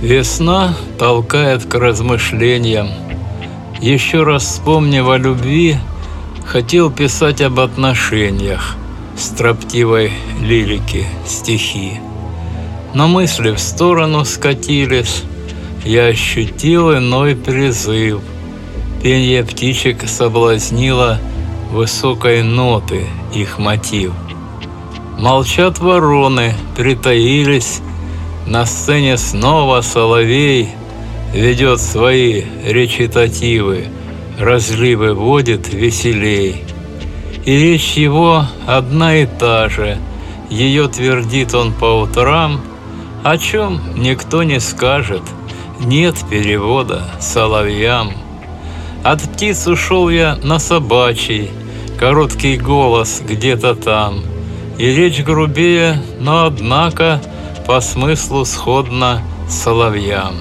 Весна толкает к размышлениям. Еще раз вспомнив о любви, хотел писать об отношениях, строптивой лирики стихи. Но мысли в сторону скатились, я ощутил иной призыв. Пенье птичек соблазнило высокой ноты их мотив. Молчат вороны, притаились, на сцене снова соловей ведет свои речитативы, разливы водит веселей. И речь его одна и та же, ее твердит он по утрам, о чем никто не скажет, нет перевода соловьям. От птиц ушел я на собачий, короткий голос где-то там, и речь грубее, но однако по смыслу сходна соловьям.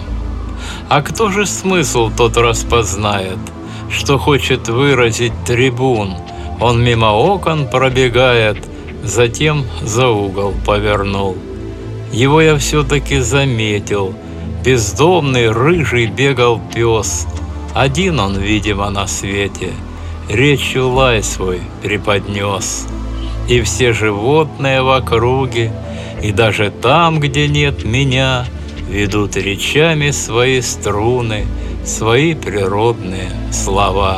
А кто же смысл тот распознает, что хочет выразить трибун? Он мимо окон пробегает, затем за угол повернул. Его я все-таки заметил, бездомный рыжий бегал пес. Один он, видимо, на свете, речью лай свой преподнес. И все животные в округе, и даже там, где нет меня, ведут речами свои струны, свои природные слова.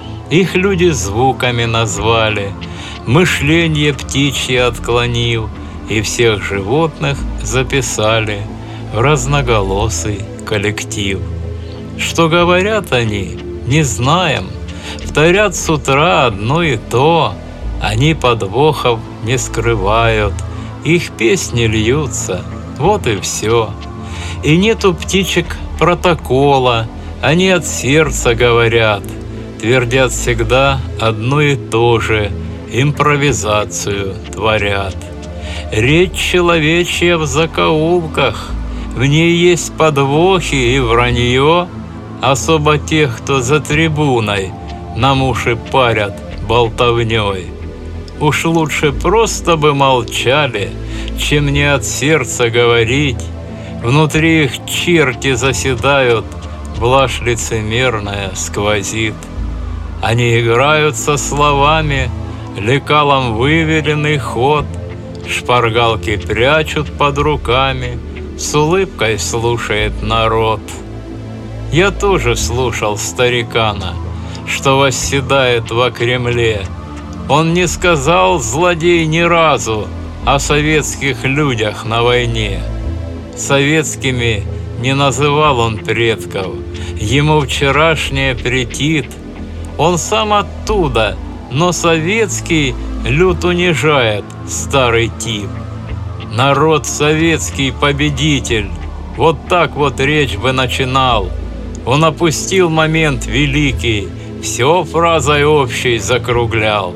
Их люди звуками назвали, мышление птичье отклонив, и всех животных записали в разноголосый коллектив. Что говорят они, не знаем, вторят с утра одно и то, они подвохов не скрывают, их песни льются, вот и все. И нету птичек протокола, они от сердца говорят, твердят всегда одно и то же, импровизацию творят. Речь человечья в закоулках, в ней есть подвохи и вранье, особо тех, кто за трибуной нам уши парят болтовней. Уж лучше просто бы молчали, чем не от сердца говорить. Внутри их черти заседают, блажь лицемерная сквозит. Они играют со словами, лекалом выверенный ход, шпаргалки прячут под руками, с улыбкой слушает народ. Я тоже слушал старикана, что восседает во Кремле. Он не сказал, злодей, ни разу о советских людях на войне. Советскими не называл он предков, ему вчерашнее претит. Он сам оттуда, но советский люд унижает старый тип. Народ советский победитель, вот так вот речь бы начинал. Он опустил момент великий, все фразой общей закруглял.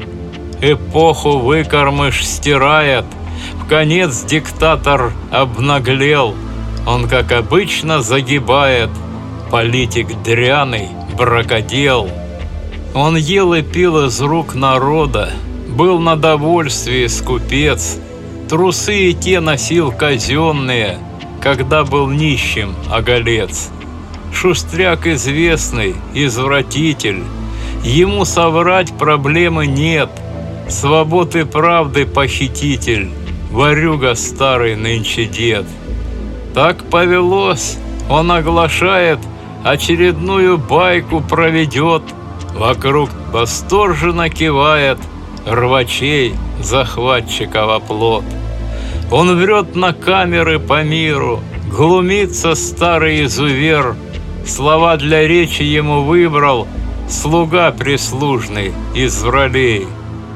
Эпоху выкормыш стирает, вконец диктатор обнаглел. Он, как обычно, загибает, политик дряный, бракодел. Он ел и пил из рук народа, был на довольствии скупец. Трусы и те носил казенные, когда был нищим оголец. Шустряк известный, извратитель, ему соврать проблемы нет. Свободы правды похититель, ворюга старый нынче дед. Так повелось, он оглашает, очередную байку проведет, вокруг восторженно кивает, рвачей захватчиков оплот. Он врет на камеры по миру, глумится старый изувер, слова для речи ему выбрал слуга прислужный из вралей.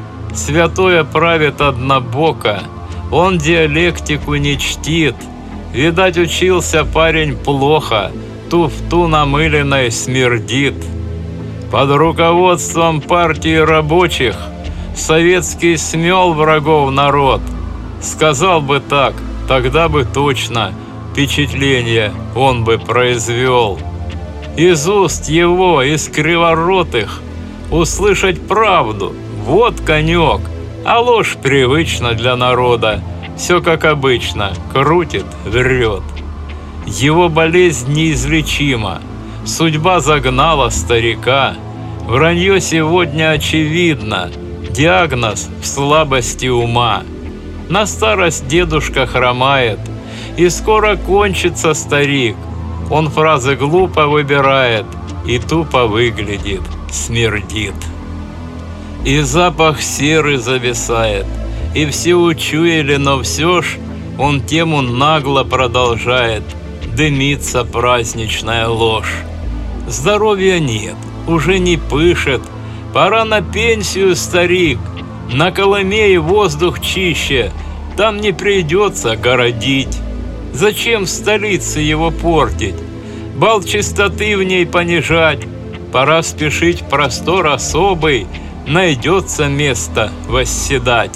Святое правит однобоко, он диалектику не чтит. Видать, учился парень плохо, туфту намыленной смердит. Под руководством партии рабочих советский смел врагов народ. Сказал бы так, тогда бы точно впечатление он бы произвел. Из уст его, из криворотых, услышать правду — вот конек, а ложь привычна для народа, все как обычно, крутит, врет. Его болезнь неизлечима, судьба загнала старика. Вранье сегодня очевидно, диагноз в слабости ума. На старость дедушка хромает, и скоро кончится старик. Он фразы глупо выбирает и тупо выглядит, смердит. И запах серы зависает, и все учуяли, но все ж он тему нагло продолжает. Дымится праздничная ложь. Здоровья нет, уже не пышет, пора на пенсию, старик. На Колымее воздух чище, там не придется городить. Зачем в столице его портить, бал чистоты в ней понижать? Пора спешить в простор особый, найдется место восседать.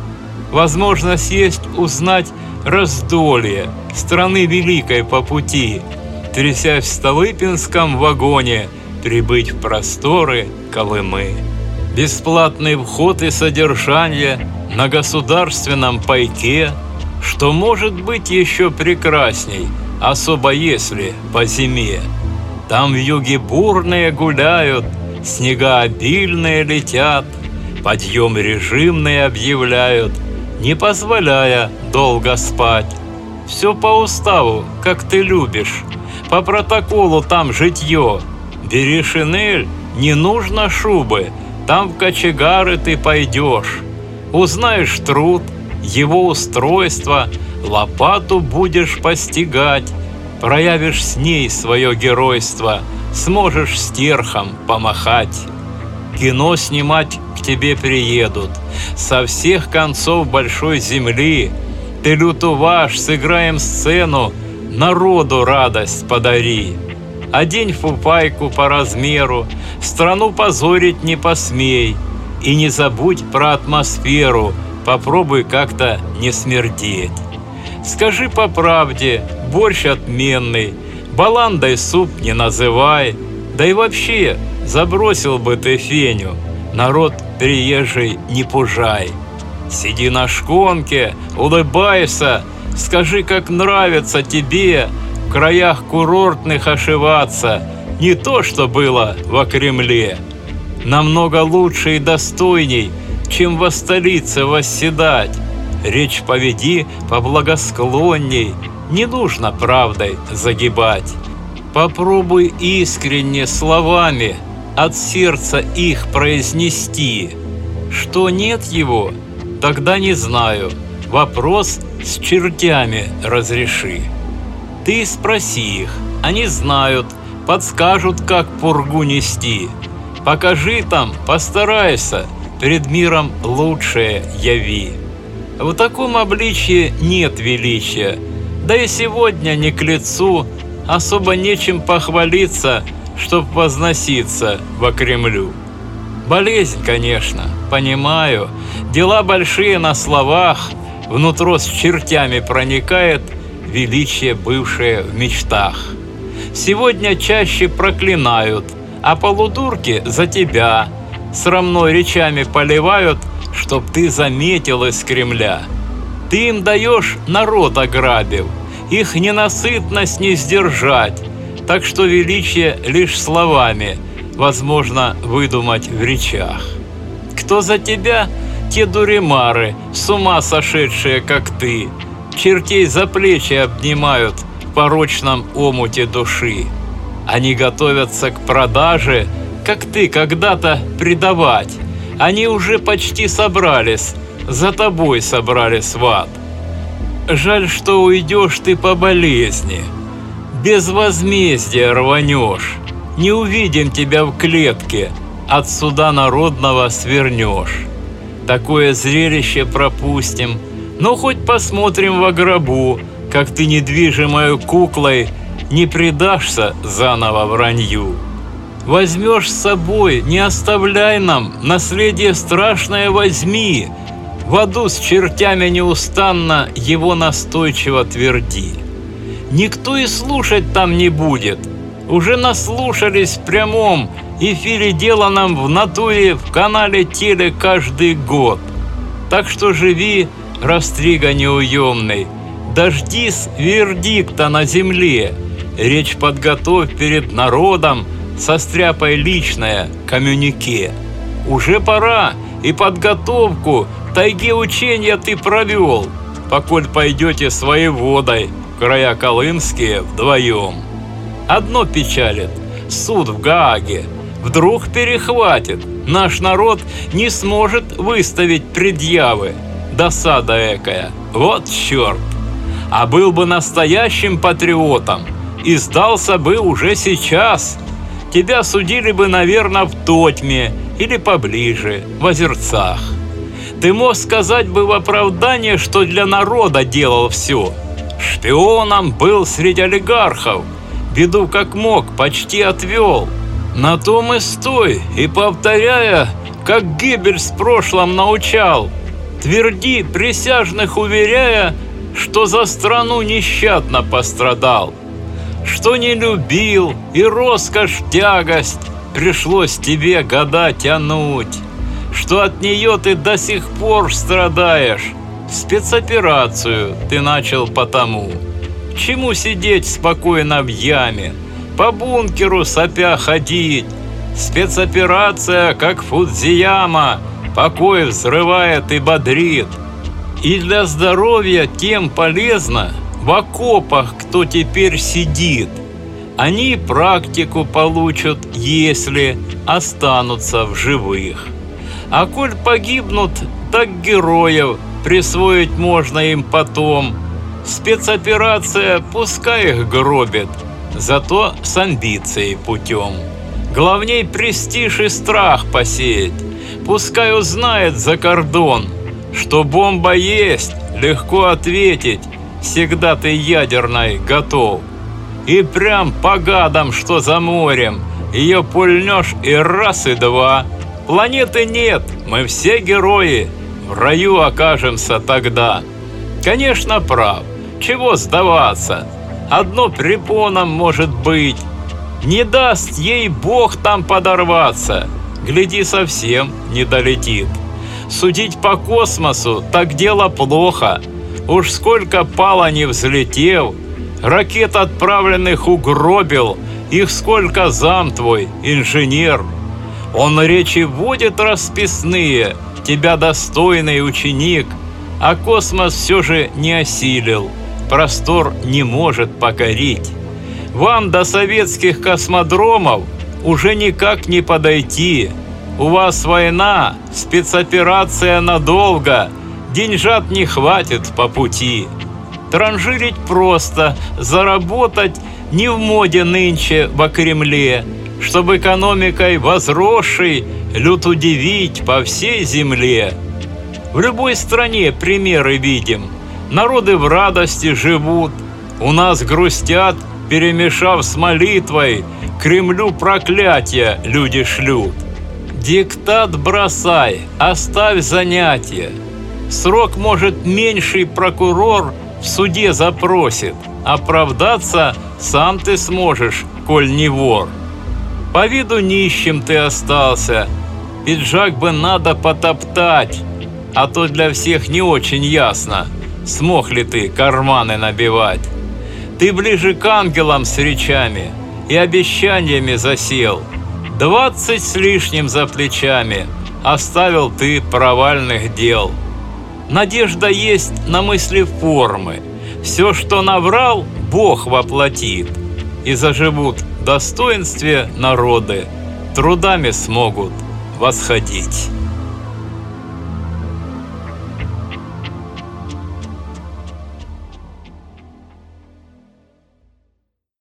Возможность есть узнать раздолье страны великой по пути, трясясь в Столыпинском вагоне, прибыть в просторы Колымы. Бесплатный вход и содержание на государственном пайке, что может быть еще прекрасней, особо если по зиме. Там вьюги бурные гуляют, снега обильные летят, подъем режимный объявляют, не позволяя долго спать. Все по уставу, как ты любишь, по протоколу там житье. Бери шинель, не нужно шубы, там в кочегары ты пойдешь. Узнаешь труд, его устройство, лопату будешь постигать. Проявишь с ней свое геройство, сможешь стерхом помахать. Кино снимать к тебе приедут со всех концов большой земли. Ты лютуваш, сыграем сцену, народу радость подари. Одень фуфайку по размеру, страну позорить не посмей. И не забудь про атмосферу, попробуй как-то не смердеть. Скажи по правде, борщ отменный, баландой суп не называй. Да и вообще, забросил бы ты феню, народ приезжий не пужай. Сиди на шконке, улыбайся, скажи, как нравится тебе в краях курортных ошиваться, не то, что было во Кремле. Намного лучше и достойней, чем во столице восседать. Речь поведи поблагосклонней, не нужно правдой загибать. Попробуй искренне словами от сердца их произнести. Что нет его, тогда не знаю, вопрос с чертями разреши. Ты спроси их, они знают, подскажут, как пургу нести. Покажи там, постарайся, пред миром лучшее яви. В таком обличье нет величия, да и сегодня не к лицу, особо нечем похвалиться, чтоб возноситься во Кремлю. Болезнь, конечно, понимаю, дела большие на словах, внутро с чертями проникает величие, бывшее в мечтах. Сегодня чаще проклинают, а полудурки за тебя срамной речами поливают, чтоб ты заметил из Кремля. Ты им даешь, народ ограбив, их ненасытность не сдержать, так что величие лишь словами возможно выдумать в речах. Кто за тебя, те дуремары, с ума сошедшие, как ты, чертей за плечи обнимают в порочном омуте души. Они готовятся к продаже, как ты когда-то предавать. Они уже почти собрались, за тобой собрались в ад. Жаль, что уйдешь ты по болезни, без возмездия рванешь. Не увидим тебя в клетке, от суда народного свернешь. Такое зрелище пропустим, но хоть посмотрим во гробу, как ты недвижимою куклой не предашься заново вранью. Возьмешь с собой, не оставляй нам, наследие страшное возьми. В аду с чертями неустанно его настойчиво тверди. Никто и слушать там не будет. Уже наслушались в прямом эфире деланном в натуре в канале теле каждый год. Так что живи, растрига неуемный, Дождись вердикта на земле, речь подготовь перед народом, состряпай личное коммюнике. Уже пора, и подготовку в тайге учения ты провел, поколь пойдете своей водой в края колымские вдвоем. Одно печалит – суд в Гааге вдруг перехватит, наш народ не сможет выставить предъявы. Досада экая, вот черт! А был бы настоящим патриотом и сдался бы уже сейчас, тебя судили бы, наверное, в Тотьме или поближе, в Озерцах. Ты мог сказать бы в оправдание, что для народа делал все. Шпионом был среди олигархов, беду как мог почти отвел. На том и стой, и повторяя, как Геббельс в прошлом научал, тверди, присяжных уверяя, что за страну нещадно пострадал, что не любил и роскошь тягость пришлось тебе года тянуть, что от нее ты до сих пор страдаешь, спецоперацию ты начал потому. К чему сидеть спокойно в яме, по бункеру сопя ходить? Спецоперация, как Фудзияма, покой взрывает и бодрит. И для здоровья тем полезно в окопах, кто теперь сидит. Они практику получат, если останутся в живых. А коль погибнут, так героев присвоить можно им потом. Спецоперация пускай их гробит, зато с амбицией путем. Главней престиж и страх посеять. Пускай узнает за кордон, что бомба есть, легко ответить, всегда ты ядерной готов. И прям по гадам, что за морем, ее пульнешь и раз, и два. Планеты нет, мы все герои, в раю окажемся тогда. Конечно, прав, чего сдаваться, одно препоном может быть. Не даст ей Бог там подорваться, гляди, совсем не долетит. Судить по космосу так дело плохо, уж сколько пало не взлетев, ракет отправленных угробил, их сколько зам твой, инженер. Он речи водит расписные, тебя достойный ученик, а космос все же не осилил, простор не может покорить. Вам до советских космодромов уже никак не подойти. У вас война, спецоперация надолго, деньжат не хватит по пути. Транжирить просто, заработать не в моде нынче во Кремле, чтобы экономикой возросшей люд удивить по всей земле. В любой стране примеры видим, народы в радости живут, у нас грустят, перемешав с молитвой, Кремлю проклятия люди шлют. Диктат бросай, оставь занятия. Срок, может, меньший прокурор в суде запросит. Оправдаться сам ты сможешь, коль не вор. По виду нищим ты остался, пиджак бы надо потоптать, а то для всех не очень ясно, смог ли ты карманы набивать. Ты ближе к ангелам с речами и обещаниями засел. 20 с лишним за плечами оставил ты провальных дел. Надежда есть на мысли формы. Все, что наврал, Бог воплотит. И заживут в достоинстве народы, трудами смогут восходить.